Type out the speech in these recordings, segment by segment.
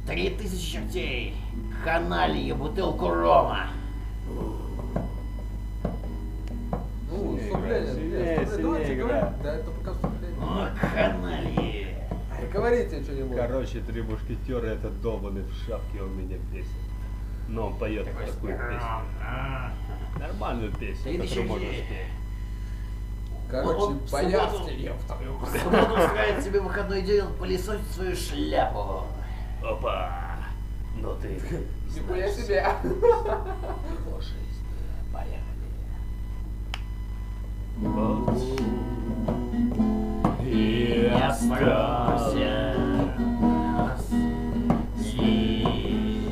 3000 чертей. Каналье, бутылку рома. Ну, вступление. Давайте говорить. Да, это пока вступление. О, каналье. Говорите что-нибудь. Короче, три мушкетера, этот долбанный в шапке, он меня бесит. Но он поет такую песню. Нормальную песню, которую можно спеть. Короче, боярский. В субботу устраивает себе выходной день, он пылесосит свою шляпу. Опа! Ну ты... Нихуя себе. Его жизнь, поехали. Вот. И остался здесь,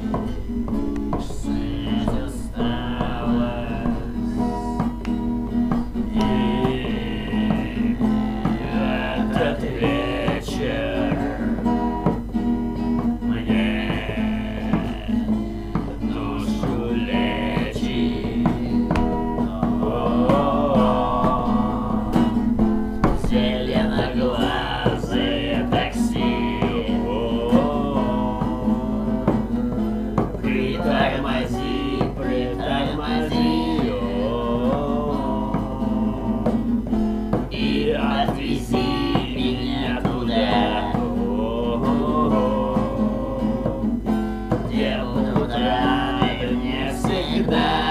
жить осталось. И этот вечер мне душу лечит. Зеленоглазое такси. Притормози, притормози. И отвези меня туда, где будут рады мне всегда.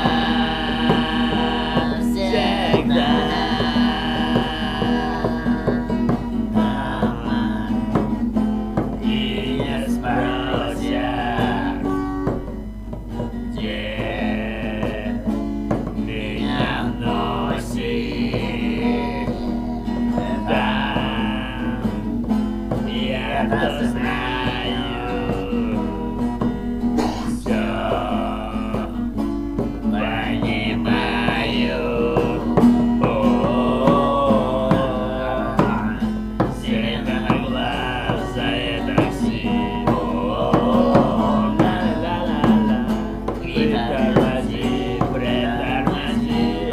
Я знаю, все понимаю. Зеленоглазое такси. Ла-ла-ла-ла. Притормози, притормози.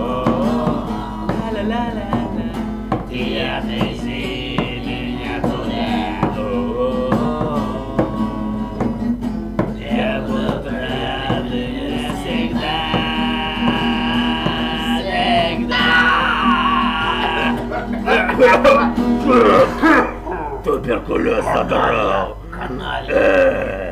Ла-ла-ла-ла. И отвези меня туда. Я буду рад всегда, всегда. Туберкулез задрал. Каналья.